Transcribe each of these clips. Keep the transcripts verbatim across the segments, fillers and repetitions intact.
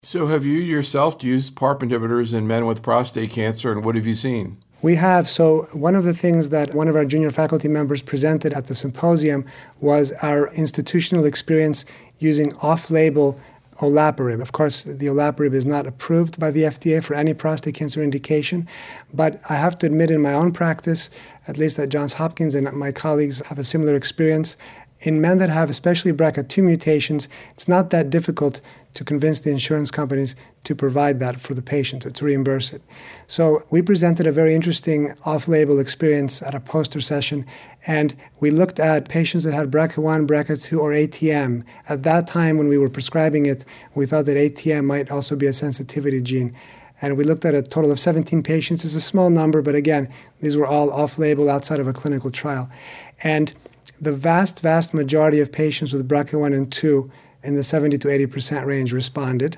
So have you yourself used PARP inhibitors in men with prostate cancer, and what have you seen? We have. So one of the things that one of our junior faculty members presented at the symposium was our institutional experience using off-label olaparib. Of course, the olaparib is not approved by the F D A for any prostate cancer indication, but I have to admit in my own practice, at least at Johns Hopkins, and my colleagues have a similar experience, in men that have especially B R C A two mutations, it's not that difficult to convince the insurance companies to provide that for the patient, or to reimburse it. So we presented a very interesting off-label experience at a poster session, and we looked at patients that had B R C A one, B R C A two, or A T M. At that time, when we were prescribing it, we thought that A T M might also be a sensitivity gene. And we looked at a total of seventeen patients. It's a small number, but again, these were all off-label outside of a clinical trial. And the vast, vast majority of patients with B R C A one and two in the seventy to eighty percent range responded.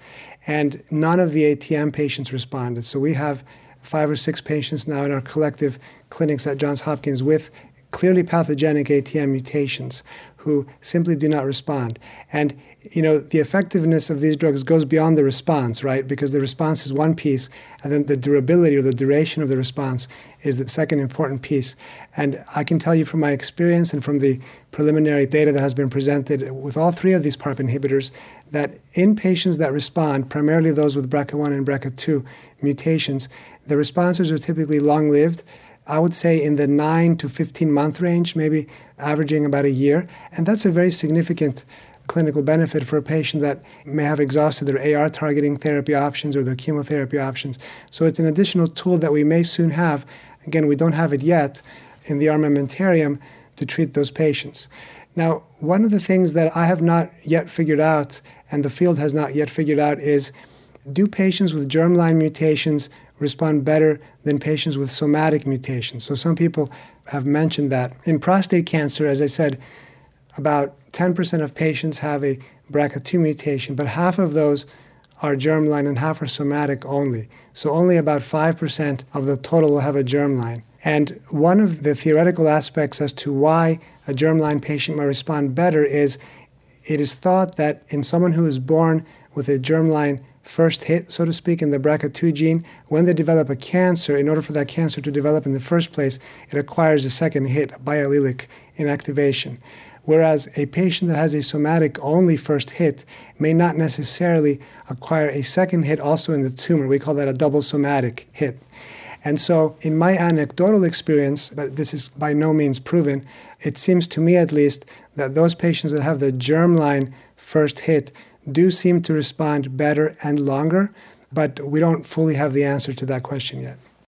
And none of the A T M patients responded. So we have five or six patients now in our collective clinics at Johns Hopkins with clearly pathogenic A T M mutations who simply do not respond. And, you know, the effectiveness of these drugs goes beyond the response, right? Because the response is one piece, and then the durability or the duration of the response is the second important piece. And I can tell you from my experience and from the preliminary data that has been presented with all three of these PARP inhibitors, that in patients that respond, primarily those with B R C A one and B R C A two mutations, the responses are typically long-lived. I would say in the nine to fifteen month range, maybe averaging about a year. And that's a very significant clinical benefit for a patient that may have exhausted their A R targeting therapy options or their chemotherapy options. So it's an additional tool that we may soon have. Again, we don't have it yet in the armamentarium to treat those patients. Now, one of the things that I have not yet figured out, and the field has not yet figured out, is do patients with germline mutations respond better than patients with somatic mutations? So some people have mentioned that. In prostate cancer, as I said, about ten percent of patients have a B R C A two mutation, but half of those are germline and half are somatic only. So only about five percent of the total will have a germline. And one of the theoretical aspects as to why a germline patient might respond better is it is thought that in someone who is born with a germline first hit, so to speak, in the B R C A two gene, when they develop a cancer, in order for that cancer to develop in the first place, it acquires a second hit, a biallelic inactivation. Whereas a patient that has a somatic-only first hit may not necessarily acquire a second hit also in the tumor. We call that a double somatic hit. And so in my anecdotal experience, but this is by no means proven, it seems to me at least that those patients that have the germline first hit do seem to respond better and longer, but we don't fully have the answer to that question yet.